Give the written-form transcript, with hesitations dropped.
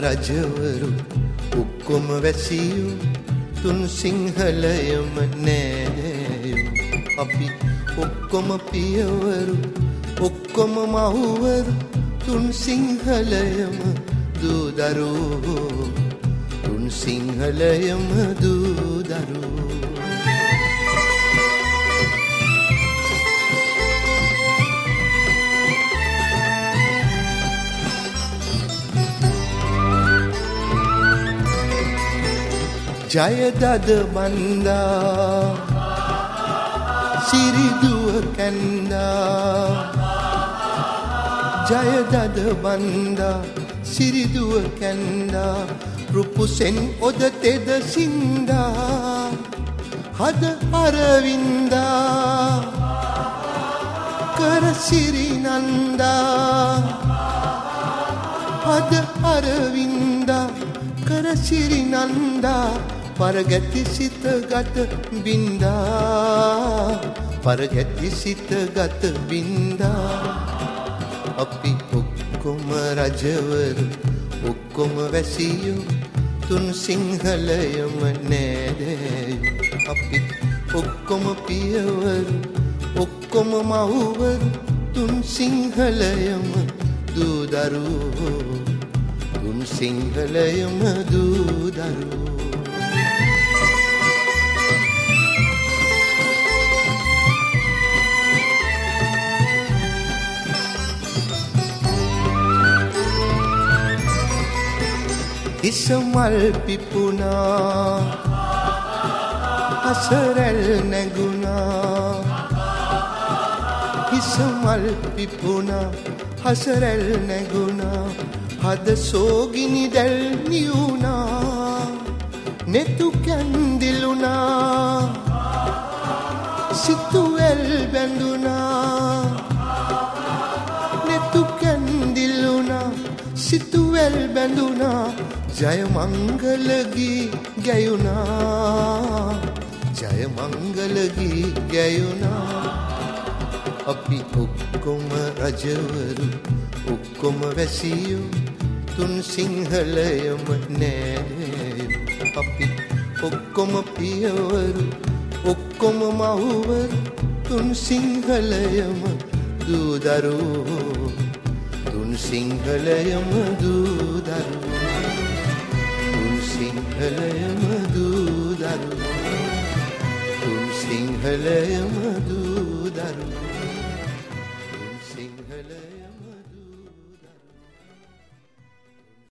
රජවරු ඔක්කොම වැසියෝ තුන් සිංහලයම නෑදෑයෝ අපි ඔක්කොම පියවරු ඔක්කොම මහුවරු තුන් සිංහලයම දූ දරුවෝ තුන් සිංහලයම දූ දරුවෝ ජයදද බන්දා සිරිදුව කැන්දා ජයදද බන්දා සිරිදුව කැන්දා රුපුසෙන් ඔද තෙද සින්දා හද අරවින්දා කර සිරිනන්දා හද අරවින්දා කර සිරිනන්දා පරගැති සිත ගත බින්දා පරගැති සිත ගත බින්දා අපි ඔක්කොම රජවරු ඔක්කොම වැසියෝ තුන් සිංහලයම නෑදෑයෝ අපි ඔක්කොම පියවරු ඔක්කොම මහුවරු තුන් සිංහලයම දූ දරුවෝ තුන් සිංහලයම දූ දරුවෝ ඉසමල් පිපුණා හසරැල් නැගුණා ඉසමල් පිපුණා හසරැල් නැගුණා හද සෝගිනි දැල් නියුණා නෙතු කැන්දිලුණා සිතුවැල් බැඳුණා නෙතු කැන්දිලුණා සිතුවැල් බැඳුණා ජය මංගල ගී ගැයුණා ජය මංගල ගී ගැයුණා අපි ඔක්කොම රජවරු ඔක්කොම වැසියෝ තුන් සිංහලයම නෑදෑයෝ අපි ඔක්කොම පියවරු ඔක්කොම මහුවරු තුන් සිංහලයම දූ දරුවෝ තුන් සිංහලයම දූ දරුවෝ තුන් සිංහලයම දූ දරුවෝ තුන් සිංහලයම දූ දරුවෝ